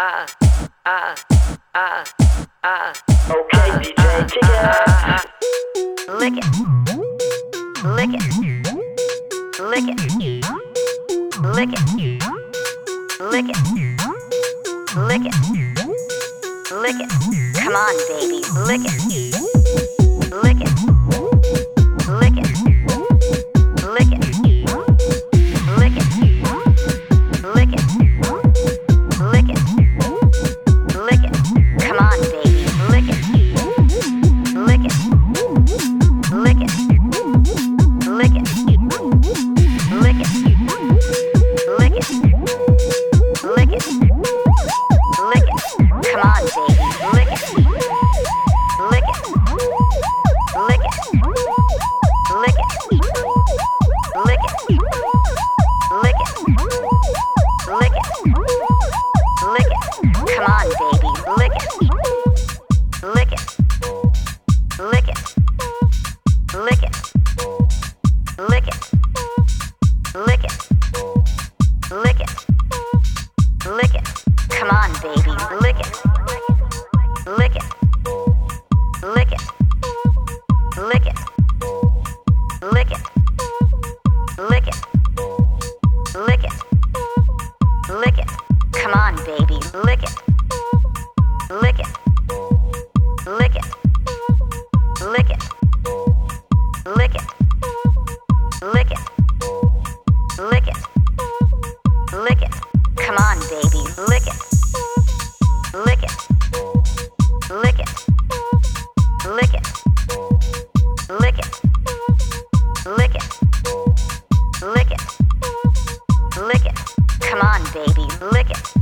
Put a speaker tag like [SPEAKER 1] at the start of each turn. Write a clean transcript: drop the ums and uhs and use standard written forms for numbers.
[SPEAKER 1] Okay, DJ, check it.
[SPEAKER 2] Lick it. Lick it. Lick it. Lick it. Lick it. Lick it. Lick it. Come on, baby. Lick it. Lick it. Lick it. Lick it. Lick it. Lick it. Lick it. Lick it. Come on, baby. Lick it. Lick it. Lick it. Lick it. Lick it. Lick it. Lick it. Lick it. Come on, baby. Lick it. Lick it. Lick it. Lick it. Lick it. Lick it. Lick it. Lick it. Come on, baby. Lick it. Lick it. Lick it. Lick it. Lick it. Lick it. Lick it. Lick it. Come on, baby. Lick it. Lick it. Lick it. Lick it. Lick it. Lick it. Lick it. Lick it. Come on, baby. Lick it. Lick it. Lick it. Lick it. Lick it. Lick it. Lick it. Lick it. Come on, baby. Lick it. Lick it. Lick it. Lick it. Lick it. Lick it. Lick it. Lick it. Come on, baby. Lick it.